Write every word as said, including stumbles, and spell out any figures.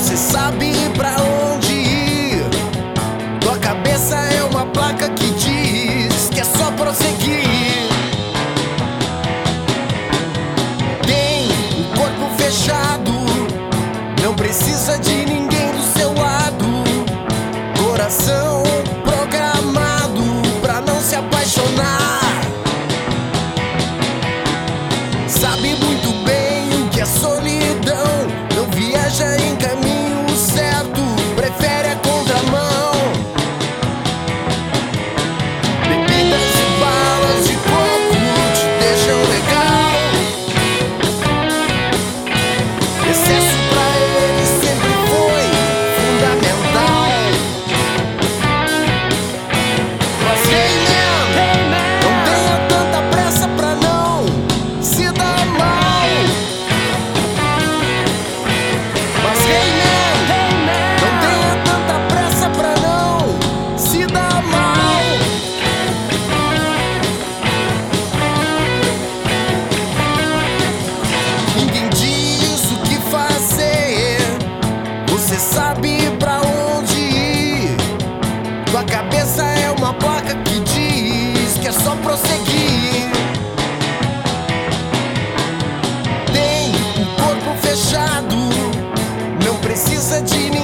Você sabe pra onde ir. Tua cabeça é uma placa que diz que é só prosseguir. Tem o corpo fechado, não precisa de ninguém do seu lado. Coração programado pra não se apaixonar. Sabe muito bem que a solidão não viaja em caminho certo, prefere a contramão. Bebidas e balas de coco te deixam legal. Excesso pra ele sempre foi fundamental. Mas hey man, não tenha tanta pressa pra não se dar mal. Mas hey man, não tenha tanta pressa pra não se dar mal. Ninguém diz o que fazer, você sabe pra onde ir. Tua cabeça é uma placa que diz que é só prosseguir. Tem um corpo fechado, não precisa de ninguém